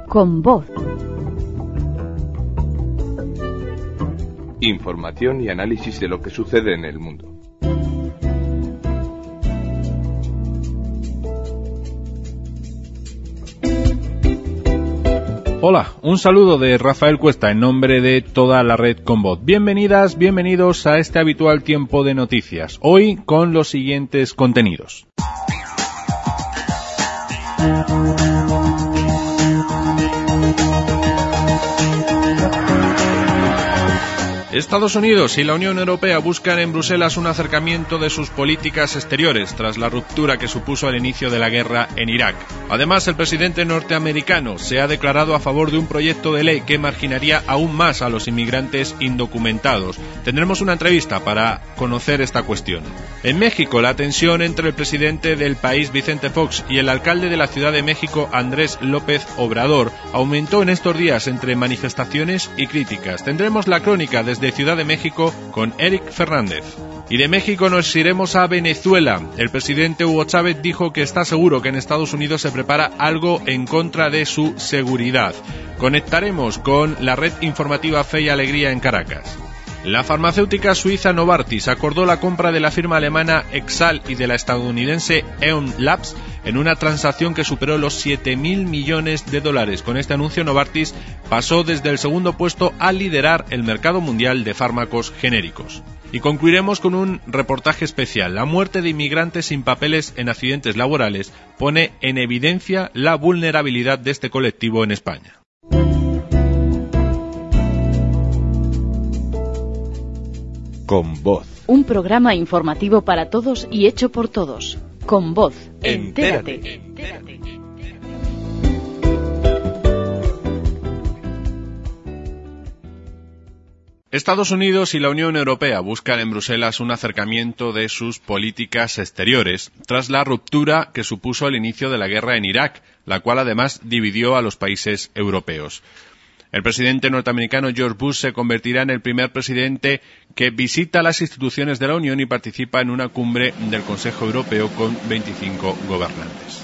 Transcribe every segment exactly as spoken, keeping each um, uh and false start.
Con voz. Información y análisis de lo que sucede en el mundo. Hola, un saludo de Rafael Cuesta en nombre de toda la red Con voz. Bienvenidas, bienvenidos a este habitual tiempo de noticias. Hoy con los siguientes contenidos. Estados Unidos y la Unión Europea buscan en Bruselas un acercamiento de sus políticas exteriores tras la ruptura que supuso el inicio de la guerra en Irak. Además, el presidente norteamericano se ha declarado a favor de un proyecto de ley que marginaría aún más a los inmigrantes indocumentados. Tendremos una entrevista para conocer esta cuestión. En México, la tensión entre el presidente del país, Vicente Fox, y el alcalde de la Ciudad de México, Andrés López Obrador, aumentó en estos días entre manifestaciones y críticas. Tendremos la crónica desde de Ciudad de México con Eric Fernández. Y de México nos iremos a Venezuela. El presidente Hugo Chávez dijo que está seguro que en Estados Unidos se prepara algo en contra de su seguridad. Conectaremos con la red informativa Fe y Alegría en Caracas. La farmacéutica suiza Novartis acordó la compra de la firma alemana Exal y de la estadounidense Eon Labs en una transacción que superó los siete mil millones de dólares. Con este anuncio, Novartis pasó desde el segundo puesto a liderar el mercado mundial de fármacos genéricos. Y concluiremos con un reportaje especial. La muerte de inmigrantes sin papeles en accidentes laborales pone en evidencia la vulnerabilidad de este colectivo en España. Con voz. Un programa informativo para todos y hecho por todos. Con voz. Entérate. Entérate. Estados Unidos y la Unión Europea buscan en Bruselas un acercamiento de sus políticas exteriores tras la ruptura que supuso el inicio de la guerra en Irak, la cual además dividió a los países europeos. El presidente norteamericano George Bush se convertirá en el primer presidente que visita las instituciones de la Unión y participa en una cumbre del Consejo Europeo con veinticinco gobernantes.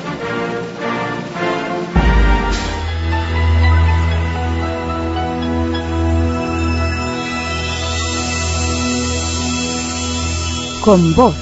Con voz.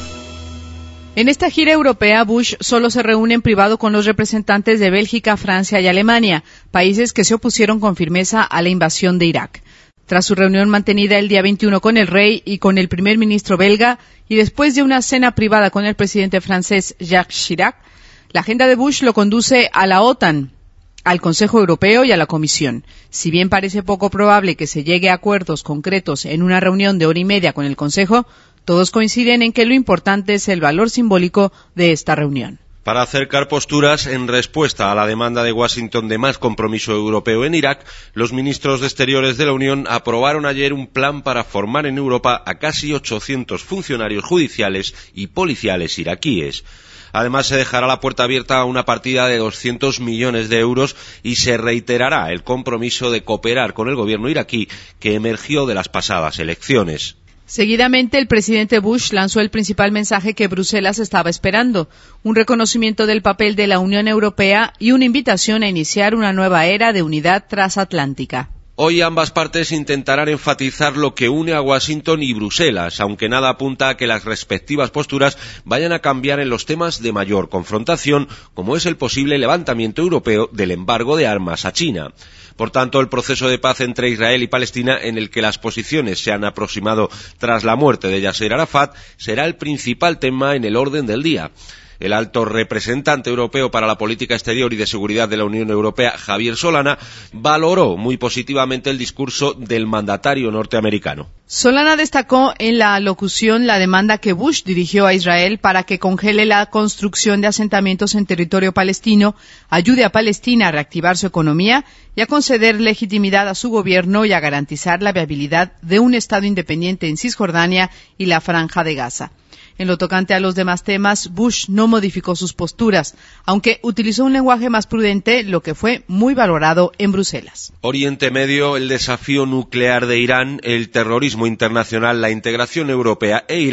En esta gira europea, Bush solo se reúne en privado con los representantes de Bélgica, Francia y Alemania, países que se opusieron con firmeza a la invasión de Irak. Tras su reunión mantenida el día veintiuno con el rey y con el primer ministro belga, y después de una cena privada con el presidente francés Jacques Chirac, la agenda de Bush lo conduce a la OTAN, al Consejo Europeo y a la Comisión. Si bien parece poco probable que se llegue a acuerdos concretos en una reunión de hora y media con el Consejo, todos coinciden en que lo importante es el valor simbólico de esta reunión. Para acercar posturas en respuesta a la demanda de Washington de más compromiso europeo en Irak, los ministros de Exteriores de la Unión aprobaron ayer un plan para formar en Europa a casi ochocientos funcionarios judiciales y policiales iraquíes. Además, se dejará la puerta abierta a una partida de doscientos millones de euros y se reiterará el compromiso de cooperar con el gobierno iraquí que emergió de las pasadas elecciones. Seguidamente, el presidente Bush lanzó el principal mensaje que Bruselas estaba esperando, un reconocimiento del papel de la Unión Europea y una invitación a iniciar una nueva era de unidad transatlántica. Hoy ambas partes intentarán enfatizar lo que une a Washington y Bruselas, aunque nada apunta a que las respectivas posturas vayan a cambiar en los temas de mayor confrontación, como es el posible levantamiento europeo del embargo de armas a China. Por tanto, el proceso de paz entre Israel y Palestina, en el que las posiciones se han aproximado tras la muerte de Yasser Arafat, será el principal tema en el orden del día. El alto representante europeo para la política exterior y de seguridad de la Unión Europea, Javier Solana, valoró muy positivamente el discurso del mandatario norteamericano. Solana destacó en la locución la demanda que Bush dirigió a Israel para que congele la construcción de asentamientos en territorio palestino, ayude a Palestina a reactivar su economía y a conceder legitimidad a su gobierno y a garantizar la viabilidad de un Estado independiente en Cisjordania y la Franja de Gaza. En lo tocante a los demás temas, Bush no modificó sus posturas, aunque utilizó un lenguaje más prudente, lo que fue muy valorado en Bruselas. Oriente Medio, el desafío nuclear de Irán, el terrorismo internacional, la integración europea e Irak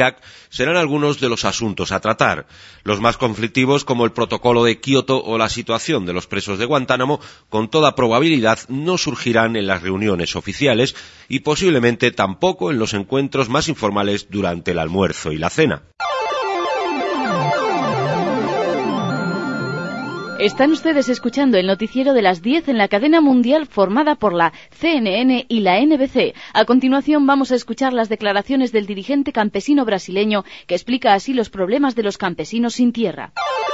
serán algunos de los asuntos a tratar. Los más conflictivos, como el protocolo de Kioto o la situación de los presos de Guantánamo, con toda probabilidad no surgirán en las reuniones oficiales y posiblemente tampoco en los encuentros más informales durante el almuerzo y la cena. Están ustedes escuchando el noticiero de las diez en la cadena mundial formada por la C N N y la N B C. A continuación vamos a escuchar las declaraciones del dirigente campesino brasileño que explica así los problemas de los campesinos sin tierra.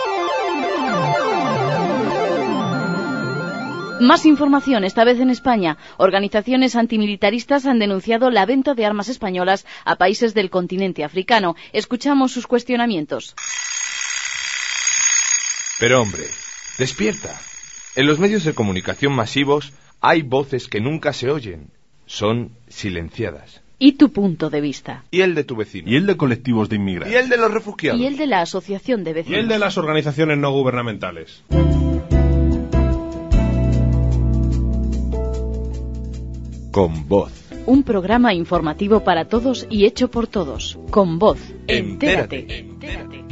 Más información, esta vez en España. Organizaciones antimilitaristas han denunciado la venta de armas españolas a países del continente africano. Escuchamos sus cuestionamientos. Pero hombre, despierta. En los medios de comunicación masivos hay voces que nunca se oyen. Son silenciadas. ¿Y tu punto de vista? ¿Y el de tu vecino? ¿Y el de colectivos de inmigrantes? ¿Y el de los refugiados? ¿Y el de la asociación de vecinos? ¿Y el de las organizaciones no gubernamentales? Con Voz. Un programa informativo para todos y hecho por todos. Con Voz. Entérate. Entérate. Entérate.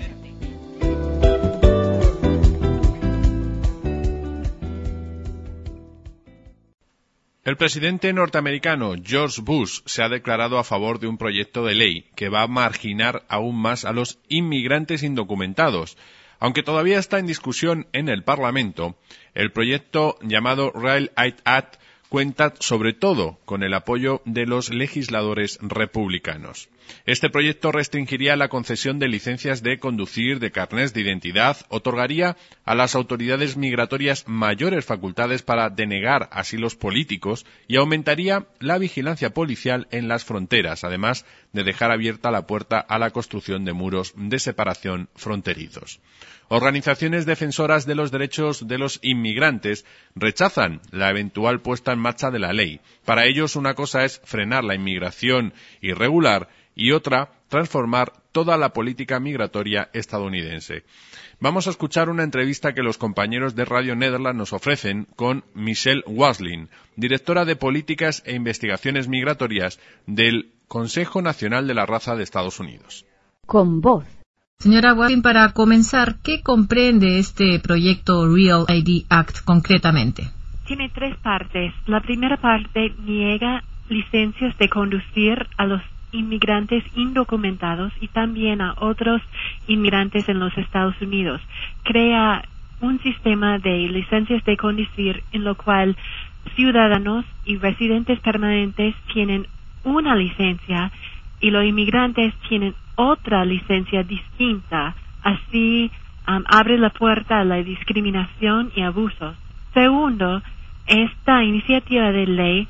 El presidente norteamericano George Bush se ha declarado a favor de un proyecto de ley que va a marginar aún más a los inmigrantes indocumentados. Aunque todavía está en discusión en el Parlamento, el proyecto llamado Real Aid Act cuenta sobre todo con el apoyo de los legisladores republicanos. Este proyecto restringiría la concesión de licencias de conducir, de carnés de identidad, otorgaría a las autoridades migratorias mayores facultades para denegar asilos políticos y aumentaría la vigilancia policial en las fronteras, además de dejar abierta la puerta a la construcción de muros de separación fronterizos. Organizaciones defensoras de los derechos de los inmigrantes rechazan la eventual puesta en marcha de la ley. Para ellos, una cosa es frenar la inmigración irregular y otra, transformar toda la política migratoria estadounidense. Vamos a escuchar una entrevista que los compañeros de Radio Nederland nos ofrecen con Michelle Waslin, directora de Políticas e Investigaciones Migratorias del Consejo Nacional de la Raza de Estados Unidos. Con Voz. Señora Waslin, para comenzar, ¿qué comprende este proyecto Real I D Act concretamente? Tiene tres partes. La primera parte niega licencias de conducir a los inmigrantes indocumentados y también a otros inmigrantes en los Estados Unidos. Crea un sistema de licencias de conducir en lo cual ciudadanos y residentes permanentes tienen una licencia y los inmigrantes tienen otra licencia distinta. Así um, abre la puerta a la discriminación y abusos. Segundo, esta iniciativa de ley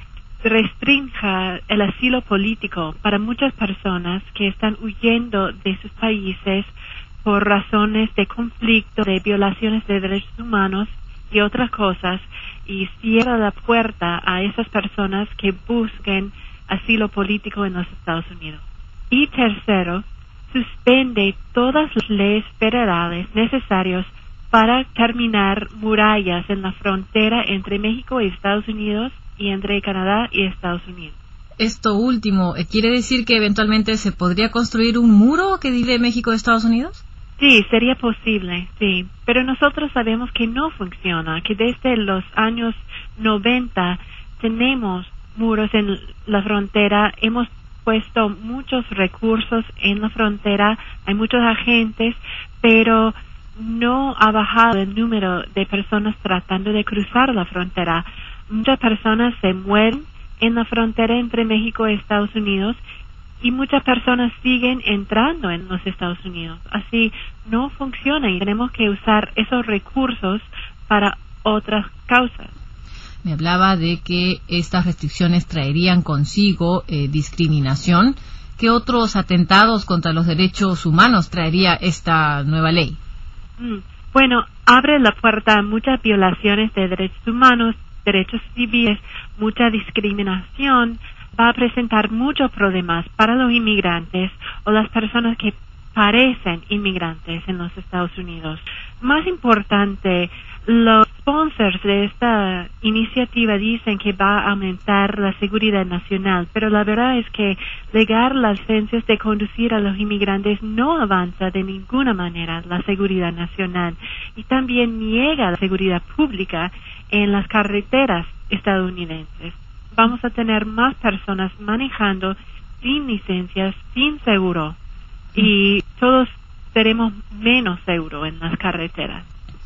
restrinja el asilo político para muchas personas que están huyendo de sus países por razones de conflicto, de violaciones de derechos humanos y otras cosas, y cierra la puerta a esas personas que busquen asilo político en los Estados Unidos. Y tercero, suspende todas las leyes federales necesarias para terminar murallas en la frontera entre México y Estados Unidos y entre Canadá y Estados Unidos. Esto último, ¿quiere decir que eventualmente se podría construir un muro que divide México de Estados Unidos? Sí, sería posible, sí. Pero nosotros sabemos que no funciona, que desde los años noventa tenemos muros en la frontera, hemos puesto muchos recursos en la frontera, hay muchos agentes, pero no ha bajado el número de personas tratando de cruzar la frontera. Muchas personas se mueren en la frontera entre México y Estados Unidos y muchas personas siguen entrando en los Estados Unidos. Así no funciona y tenemos que usar esos recursos para otras causas. Me hablaba de que estas restricciones traerían consigo eh, discriminación. ¿Qué otros atentados contra los derechos humanos traería esta nueva ley? Mm, bueno, abre la puerta a muchas violaciones de derechos humanos, derechos civiles, mucha discriminación. Va a presentar muchos problemas para los inmigrantes o las personas que parecen inmigrantes en los Estados Unidos. Más importante, Los sponsors de esta iniciativa dicen que va a aumentar la seguridad nacional, pero la verdad es que negar las licencias de conducir a los inmigrantes no avanza de ninguna manera la seguridad nacional y también niega la seguridad pública en las carreteras estadounidenses. Vamos a tener más personas manejando sin licencias, sin seguro, y todos seremos menos seguros en las carreteras.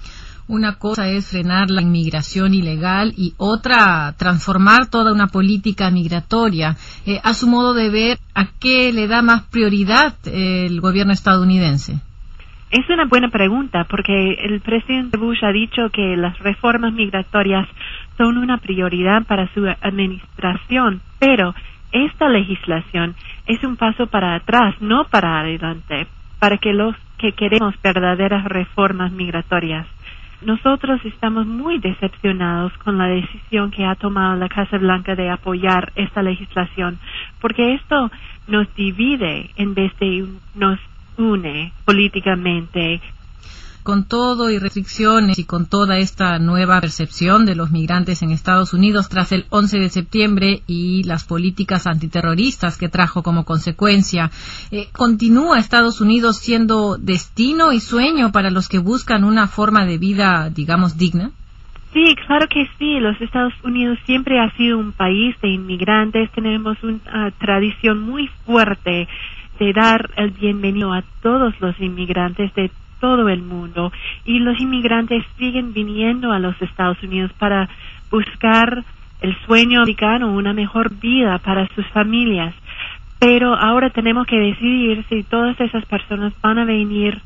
Una cosa es frenar la inmigración ilegal y otra transformar toda una política migratoria. Eh, a su modo de ver, ¿a qué le da más prioridad eh, el gobierno estadounidense? Es una buena pregunta porque el presidente Bush ha dicho que las reformas migratorias son una prioridad para su administración, pero esta legislación es un paso para atrás, no para adelante, para que los que queremos verdaderas reformas migratorias. Nosotros estamos muy decepcionados con la decisión que ha tomado la Casa Blanca de apoyar esta legislación, porque esto nos divide en vez de nos une políticamente. Con todo y restricciones y con toda esta nueva percepción de los migrantes en Estados Unidos tras el once de septiembre y las políticas antiterroristas que trajo como consecuencia, eh, ¿continúa Estados Unidos siendo destino y sueño para los que buscan una forma de vida, digamos, digna? Sí, claro que sí. Los Estados Unidos siempre ha sido un país de inmigrantes. Tenemos una tradición muy fuerte de dar el bienvenido a todos los inmigrantes de todo el mundo, y los inmigrantes siguen viniendo a los Estados Unidos para buscar el sueño americano, una mejor vida para sus familias. Pero ahora tenemos que decidir si todas esas personas van a venir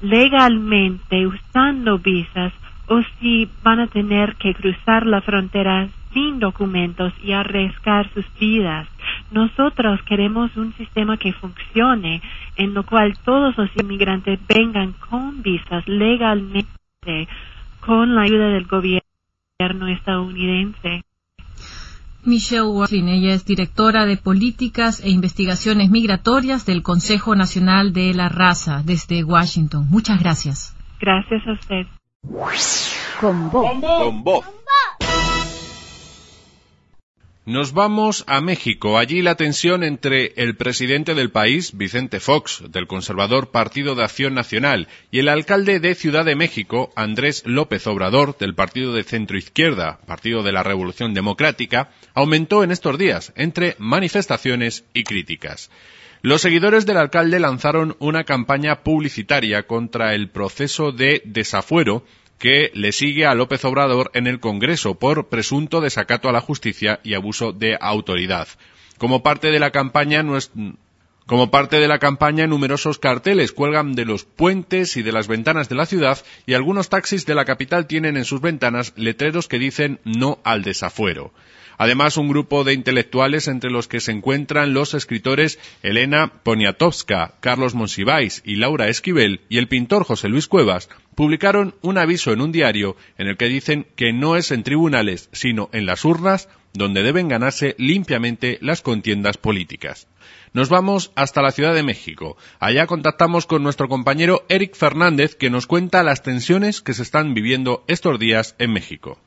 legalmente usando visas o si van a tener que cruzar la frontera sin documentos y arriesgar sus vidas. Nosotros queremos un sistema que funcione, en lo cual todos los inmigrantes vengan con visas legalmente, con la ayuda del gobierno estadounidense. Michelle Watling, ella es directora de Políticas e Investigaciones Migratorias del Consejo Nacional de la Raza, desde Washington. Muchas gracias. Gracias a usted. Con voz. Con voz. Nos vamos a México. Allí la tensión entre el presidente del país, Vicente Fox, del conservador Partido de Acción Nacional, y el alcalde de Ciudad de México, Andrés López Obrador, del partido de centroizquierda, Partido de la Revolución Democrática, aumentó en estos días, entre manifestaciones y críticas. Los seguidores del alcalde lanzaron una campaña publicitaria contra el proceso de desafuero que le sigue a López Obrador en el Congreso por presunto desacato a la justicia y abuso de autoridad. Como parte de la campaña, como parte de la campaña, numerosos carteles cuelgan de los puentes y de las ventanas de la ciudad, y algunos taxis de la capital tienen en sus ventanas letreros que dicen no al desafuero. Además, un grupo de intelectuales, entre los que se encuentran los escritores Elena Poniatowska, Carlos Monsiváis y Laura Esquivel, y el pintor José Luis Cuevas, publicaron un aviso en un diario en el que dicen que no es en tribunales, sino en las urnas, donde deben ganarse limpiamente las contiendas políticas. Nos vamos hasta la Ciudad de México. Allá contactamos con nuestro compañero Eric Fernández, que nos cuenta las tensiones que se están viviendo estos días en México.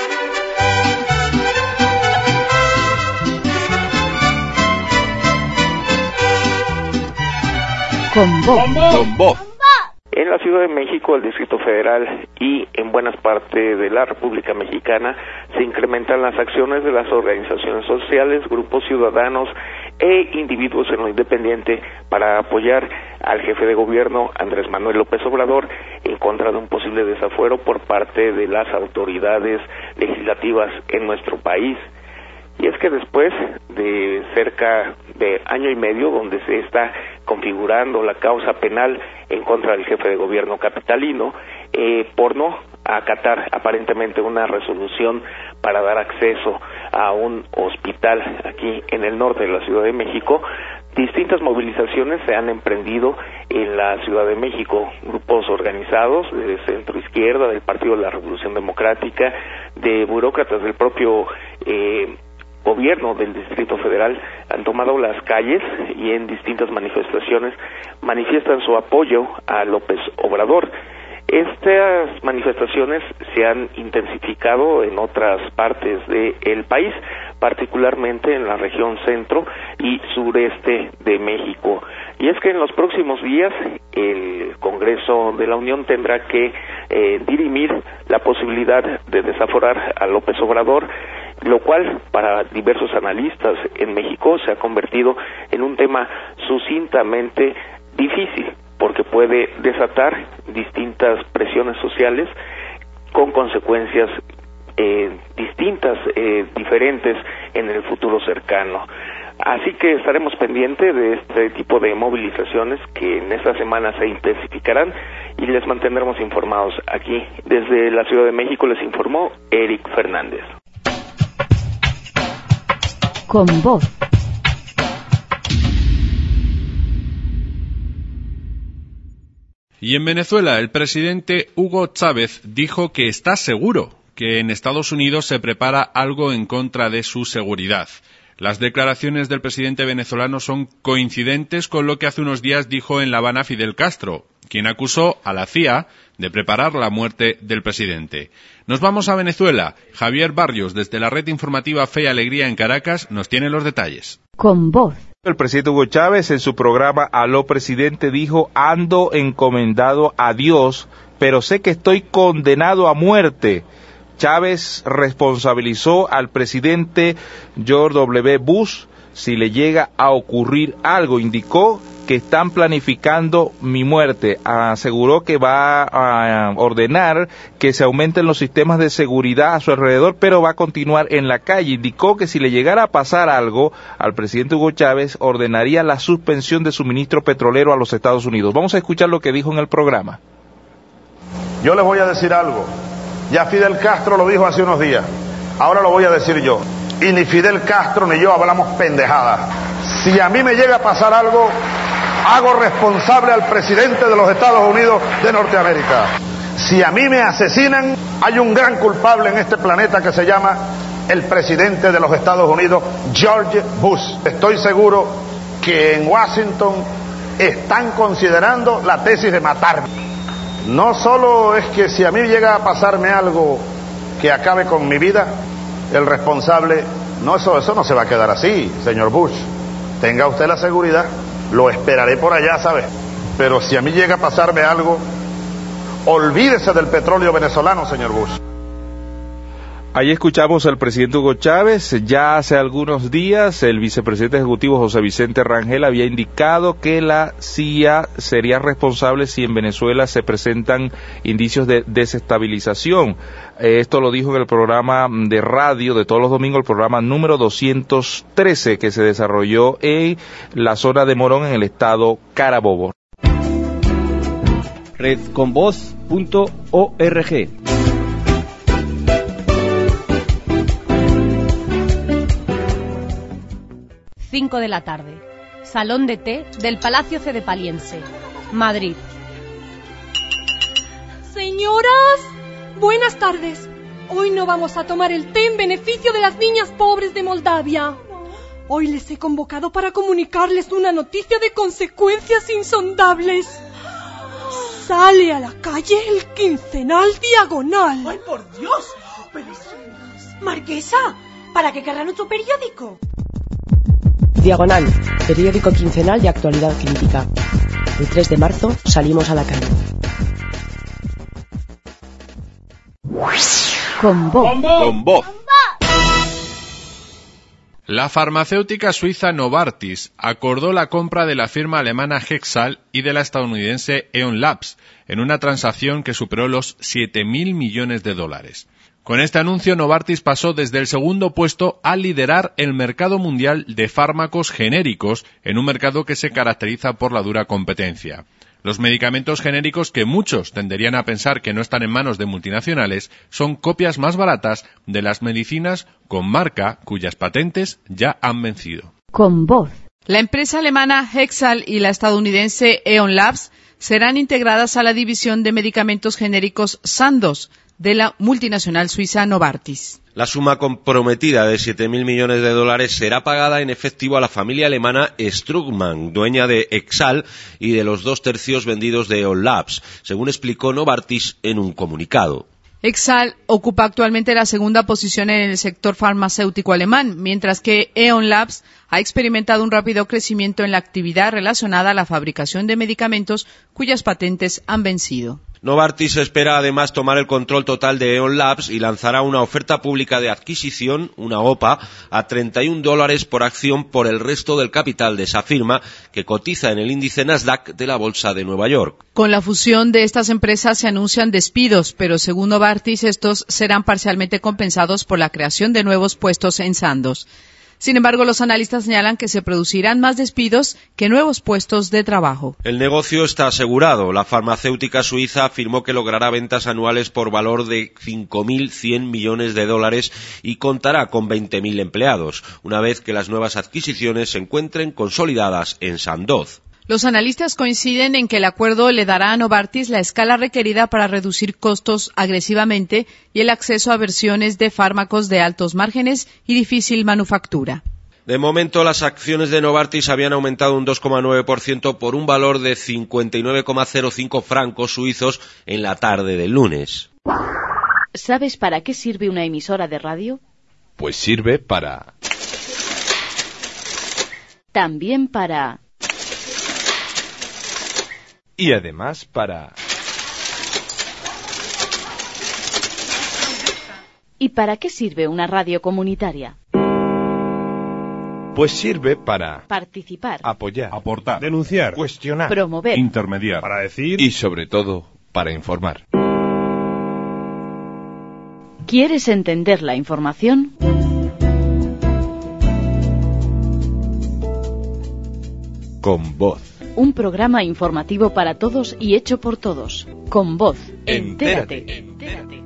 Con voz. Con voz. En la Ciudad de México, el Distrito Federal y en buenas partes de la República Mexicana se incrementan las acciones de las organizaciones sociales, grupos ciudadanos e individuos en lo independiente para apoyar al jefe de gobierno, Andrés Manuel López Obrador, en contra de un posible desafuero por parte de las autoridades legislativas en nuestro país. Y es que después de cerca de año y medio, donde se está configurando la causa penal en contra del jefe de gobierno capitalino, eh, por no acatar aparentemente una resolución para dar acceso a un hospital aquí en el norte de la Ciudad de México, distintas movilizaciones se han emprendido en la Ciudad de México, grupos organizados de centro izquierda, del Partido de la Revolución Democrática, de burócratas del propio eh, gobierno del Distrito Federal han tomado las calles y en distintas manifestaciones manifiestan su apoyo a López Obrador. Estas manifestaciones se han intensificado en otras partes del país, particularmente en la región centro y sureste de México. Y es que en los próximos días el Congreso de la Unión tendrá que eh, dirimir la posibilidad de desaforar a López Obrador, lo cual para diversos analistas en México se ha convertido en un tema sucintamente difícil, porque puede desatar distintas presiones sociales con consecuencias eh, distintas, eh, diferentes en el futuro cercano. Así que estaremos pendientes de este tipo de movilizaciones que en esta semana se intensificarán y les mantendremos informados aquí. Desde la Ciudad de México les informó Eric Fernández. Con voz. Y en Venezuela, el presidente Hugo Chávez dijo que está seguro que en Estados Unidos se prepara algo en contra de su seguridad. Las declaraciones del presidente venezolano son coincidentes con lo que hace unos días dijo en La Habana Fidel Castro, quien acusó a la C I A de preparar la muerte del presidente. Nos vamos a Venezuela. Javier Barrios, desde la red informativa Fe y Alegría en Caracas, nos tiene los detalles. Con voz. El presidente Hugo Chávez en su programa Aló Presidente dijo: ando encomendado a Dios, pero sé que estoy condenado a muerte. Chávez responsabilizó al presidente George W. Bush si le llega a ocurrir algo. Indicó que están planificando mi muerte. Aseguró que va a ordenar que se aumenten los sistemas de seguridad a su alrededor, pero va a continuar en la calle. Indicó que si le llegara a pasar algo al presidente Hugo Chávez, ordenaría la suspensión de suministro petrolero a los Estados Unidos. Vamos a escuchar lo que dijo en el programa. Yo les voy a decir algo. Ya Fidel Castro lo dijo hace unos días. Ahora lo voy a decir yo. Y ni Fidel Castro ni yo hablamos pendejadas. Si a mí me llega a pasar algo, hago responsable al presidente de los Estados Unidos de Norteamérica. Si a mí me asesinan, hay un gran culpable en este planeta que se llama el presidente de los Estados Unidos, George Bush. Estoy seguro que en Washington están considerando la tesis de matarme. No solo es que si a mí llega a pasarme algo que acabe con mi vida, el responsable, no, eso, eso no se va a quedar así, señor Bush. Tenga usted la seguridad, lo esperaré por allá, ¿sabe? Pero si a mí llega a pasarme algo, olvídese del petróleo venezolano, señor Bush. Ahí escuchamos al presidente Hugo Chávez. Ya hace algunos días el vicepresidente ejecutivo José Vicente Rangel había indicado que la C I A sería responsable si en Venezuela se presentan indicios de desestabilización. Esto lo dijo en el programa de radio de todos los domingos, el programa número doscientos trece, que se desarrolló en la zona de Morón, en el estado Carabobo. redconvoz punto org. cinco de la tarde. Salón de té del Palacio Cedepaliense, Madrid. Señoras, buenas tardes. Hoy no vamos a tomar el té en beneficio de las niñas pobres de Moldavia. Hoy les he convocado para comunicarles una noticia de consecuencias insondables. Sale a la calle el quincenal Diagonal. ¡Ay, por Dios! Pero es... Marquesa, ¿para qué querrá nuestro periódico? Diagonal, periódico quincenal de actualidad crítica. El tres de marzo salimos a la calle. Con voz. Con voz. La farmacéutica suiza Novartis acordó la compra de la firma alemana Hexal y de la estadounidense Eon Labs en una transacción que superó los siete mil millones de dólares. Con este anuncio, Novartis pasó desde el segundo puesto a liderar el mercado mundial de fármacos genéricos, en un mercado que se caracteriza por la dura competencia. Los medicamentos genéricos, que muchos tenderían a pensar que no están en manos de multinacionales, son copias más baratas de las medicinas con marca cuyas patentes ya han vencido. Con voz. La empresa alemana Hexal y la estadounidense Eon Labs serán integradas a la división de medicamentos genéricos Sandoz, de la multinacional suiza Novartis. La suma comprometida de siete mil millones de dólares será pagada en efectivo a la familia alemana Strückmann, dueña de Exal y de los dos tercios vendidos de Eon Labs, según explicó Novartis en un comunicado. Exal ocupa actualmente la segunda posición en el sector farmacéutico alemán, mientras que Eon Labs ha experimentado un rápido crecimiento en la actividad relacionada a la fabricación de medicamentos cuyas patentes han vencido. Novartis espera además tomar el control total de Eon Labs y lanzará una oferta pública de adquisición, una O P A, a treinta y un dólares por acción por el resto del capital de esa firma, que cotiza en el índice Nasdaq de la Bolsa de Nueva York. Con la fusión de estas empresas se anuncian despidos, pero según Novartis estos serán parcialmente compensados por la creación de nuevos puestos en Sandoz. Sin embargo, los analistas señalan que se producirán más despidos que nuevos puestos de trabajo. El negocio está asegurado. La farmacéutica suiza afirmó que logrará ventas anuales por valor de cinco mil cien millones de dólares y contará con veinte mil empleados, una vez que las nuevas adquisiciones se encuentren consolidadas en Sandoz. Los analistas coinciden en que el acuerdo le dará a Novartis la escala requerida para reducir costos agresivamente y el acceso a versiones de fármacos de altos márgenes y difícil manufactura. De momento, las acciones de Novartis habían aumentado un dos coma nueve por ciento por un valor de cincuenta y nueve coma cero cinco francos suizos en la tarde del lunes. ¿Sabes para qué sirve una emisora de radio? Pues sirve para... También para... Y además para... ¿Y para qué sirve una radio comunitaria? Pues sirve para... Participar. Apoyar. Aportar. Denunciar. Cuestionar. Promover. Intermediar. Para decir... Y sobre todo, para informar. ¿Quieres entender la información? Con voz. Un programa informativo para todos y hecho por todos. Con voz. Entérate. Entérate. Entérate.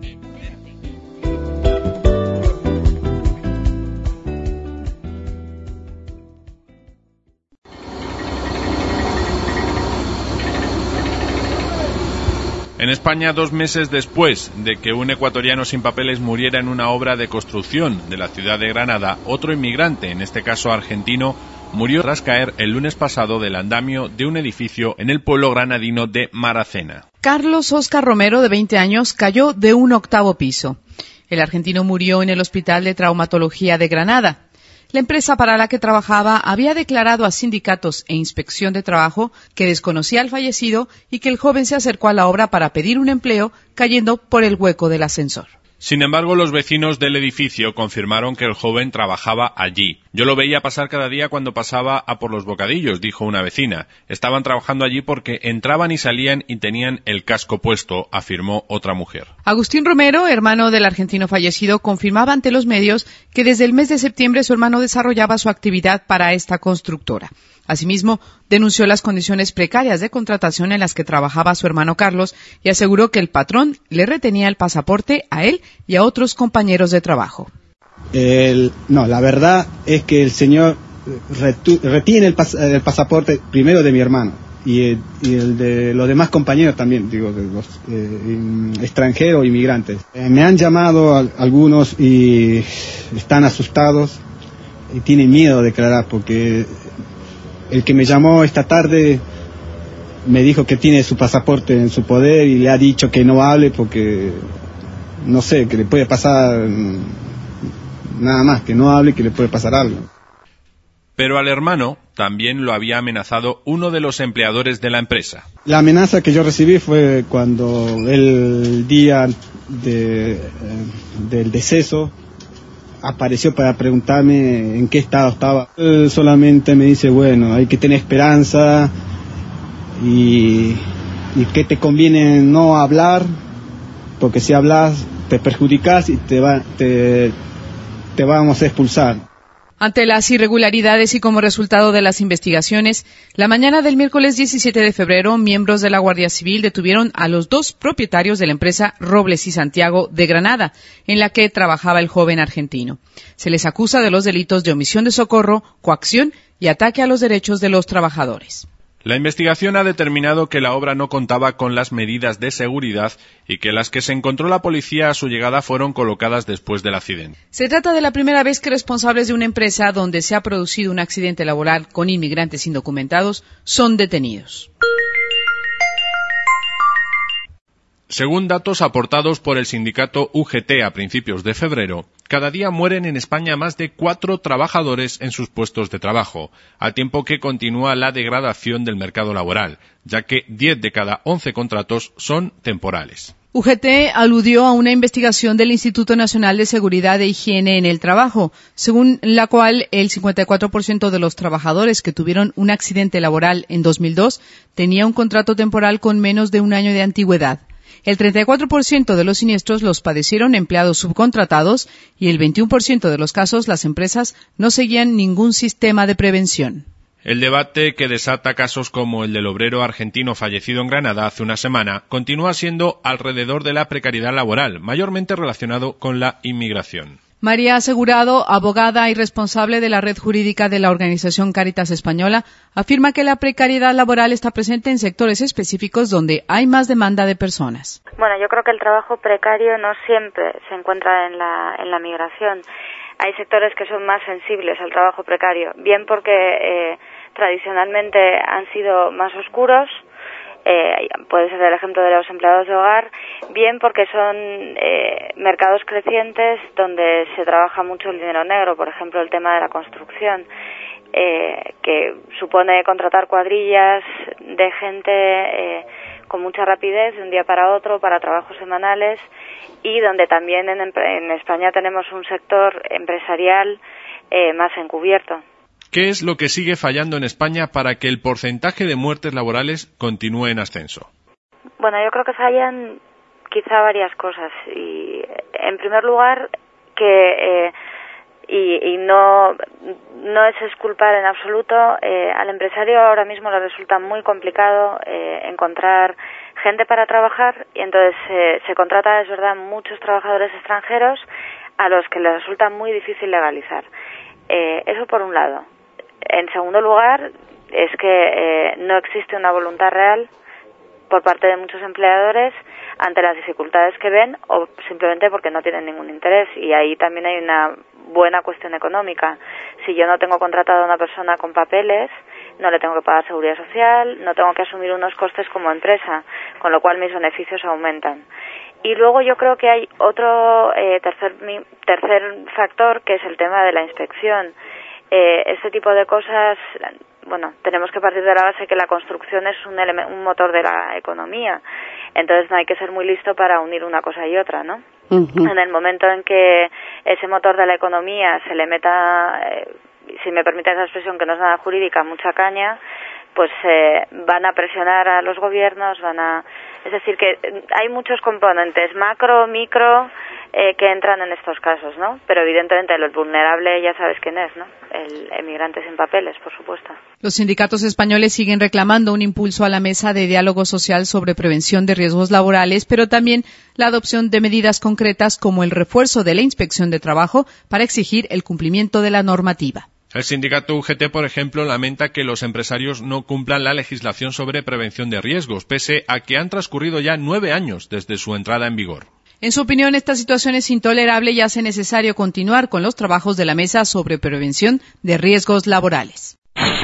En España, dos meses después de que un ecuatoriano sin papeles muriera en una obra de construcción de la ciudad de Granada, otro inmigrante, en este caso argentino, murió tras caer el lunes pasado del andamio de un edificio en el pueblo granadino de Maracena. Carlos Oscar Romero, de veinte años, cayó de un octavo piso. El argentino murió en el Hospital de Traumatología de Granada. La empresa para la que trabajaba había declarado a sindicatos e inspección de trabajo que desconocía al fallecido y que el joven se acercó a la obra para pedir un empleo, cayendo por el hueco del ascensor. Sin embargo, los vecinos del edificio confirmaron que el joven trabajaba allí. Yo lo veía pasar cada día cuando pasaba a por los bocadillos, dijo una vecina. Estaban trabajando allí porque entraban y salían y tenían el casco puesto, afirmó otra mujer. Agustín Romero, hermano del argentino fallecido, confirmaba ante los medios que desde el mes de septiembre su hermano desarrollaba su actividad para esta constructora. Asimismo, denunció las condiciones precarias de contratación en las que trabajaba su hermano Carlos y aseguró que el patrón le retenía el pasaporte a él y a otros compañeros de trabajo. El, no, la verdad es que el señor retu, retiene el, pas, el pasaporte primero de mi hermano y el, y el de los demás compañeros también, digo, de los eh, extranjeros, inmigrantes. Eh, me han llamado a, algunos y están asustados y tienen miedo de declarar porque... El que me llamó esta tarde me dijo que tiene su pasaporte en su poder y le ha dicho que no hable porque, no sé, que le puede pasar nada más, que no hable, que le puede pasar algo. Pero al hermano también lo había amenazado uno de los empleadores de la empresa. La amenaza que yo recibí fue cuando el día de, eh, del deceso apareció para preguntarme en qué estado estaba. Él solamente me dice, bueno, hay que tener esperanza y, y que te conviene no hablar, porque si hablas te perjudicas y te, va, te, te vamos a expulsar. Ante las irregularidades y como resultado de las investigaciones, la mañana del miércoles diecisiete de febrero, miembros de la Guardia Civil detuvieron a los dos propietarios de la empresa Robles y Santiago de Granada, en la que trabajaba el joven argentino. Se les acusa de los delitos de omisión de socorro, coacción y ataque a los derechos de los trabajadores. La investigación ha determinado que la obra no contaba con las medidas de seguridad y que las que se encontró la policía a su llegada fueron colocadas después del accidente. Se trata de la primera vez que responsables de una empresa donde se ha producido un accidente laboral con inmigrantes indocumentados son detenidos. Según datos aportados por el sindicato U G T a principios de febrero, cada día mueren en España más de cuatro trabajadores en sus puestos de trabajo, al tiempo que continúa la degradación del mercado laboral, ya que diez de cada once contratos son temporales. U G T aludió a una investigación del Instituto Nacional de Seguridad e Higiene en el Trabajo, según la cual el cincuenta y cuatro por ciento de los trabajadores que tuvieron un accidente laboral en dos mil dos tenía un contrato temporal con menos de un año de antigüedad. El treinta y cuatro por ciento de los siniestros los padecieron empleados subcontratados y el veintiuno por ciento de los casos las empresas no seguían ningún sistema de prevención. El debate que desata casos como el del obrero argentino fallecido en Granada hace una semana continúa siendo alrededor de la precariedad laboral, mayormente relacionado con la inmigración. María Asegurado, abogada y responsable de la red jurídica de la organización Cáritas Española, afirma que la precariedad laboral está presente en sectores específicos donde hay más demanda de personas. Bueno, yo creo que el trabajo precario no siempre se encuentra en la, en la migración. Hay sectores que son más sensibles al trabajo precario, bien porque eh, tradicionalmente han sido más oscuros, Eh, puede ser el ejemplo de los empleados de hogar, bien porque son eh, mercados crecientes donde se trabaja mucho el dinero negro, por ejemplo el tema de la construcción, eh, que supone contratar cuadrillas de gente eh, con mucha rapidez de un día para otro para trabajos semanales, y donde también en, en España tenemos un sector empresarial eh, más encubierto. ¿Qué es lo que sigue fallando en España para que el porcentaje de muertes laborales continúe en ascenso? Bueno, yo creo que fallan quizá varias cosas. Y, en primer lugar, que eh, y, y no no es exculpar en absoluto, eh, al empresario ahora mismo le resulta muy complicado eh, encontrar gente para trabajar, y entonces eh, se contrata, es verdad, muchos trabajadores extranjeros a los que les resulta muy difícil legalizar. Eh, eso por un lado. En segundo lugar, es que eh, no existe una voluntad real por parte de muchos empleadores ante las dificultades que ven, o simplemente porque no tienen ningún interés. Y ahí también hay una buena cuestión económica. Si yo no tengo contratado a una persona con papeles, no le tengo que pagar seguridad social, no tengo que asumir unos costes como empresa, con lo cual mis beneficios aumentan. Y luego yo creo que hay otro eh, tercer, tercer factor, que es el tema de la inspección. Eh, este tipo de cosas, bueno, tenemos que partir de la base que la construcción es un, elemento, un motor de la economía, entonces no hay que ser muy listo para unir una cosa y otra, ¿no? Uh-huh. En el momento en que ese motor de la economía se le meta, eh, si me permite esa expresión que no es nada jurídica, mucha caña, pues eh, van a presionar a los gobiernos, van a... Es decir, que hay muchos componentes, macro, micro, eh, que entran en estos casos, ¿no? Pero evidentemente el vulnerable ya sabes quién es, ¿no? El emigrante sin papeles, por supuesto. Los sindicatos españoles siguen reclamando un impulso a la mesa de diálogo social sobre prevención de riesgos laborales, pero también la adopción de medidas concretas como el refuerzo de la inspección de trabajo para exigir el cumplimiento de la normativa. El sindicato U G T, por ejemplo, lamenta que los empresarios no cumplan la legislación sobre prevención de riesgos, pese a que han transcurrido ya nueve años desde su entrada en vigor. En su opinión, esta situación es intolerable y hace necesario continuar con los trabajos de la mesa sobre prevención de riesgos laborales.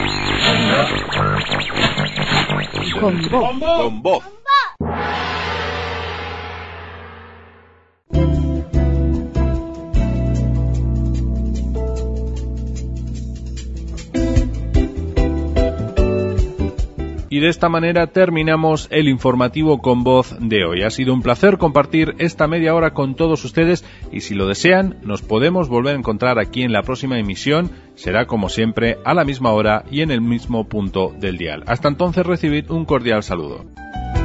Con voz. Con voz. Y de esta manera terminamos el informativo Con Voz de hoy. Ha sido un placer compartir esta media hora con todos ustedes y si lo desean nos podemos volver a encontrar aquí en la próxima emisión. Será como siempre a la misma hora y en el mismo punto del dial. Hasta entonces recibid un cordial saludo.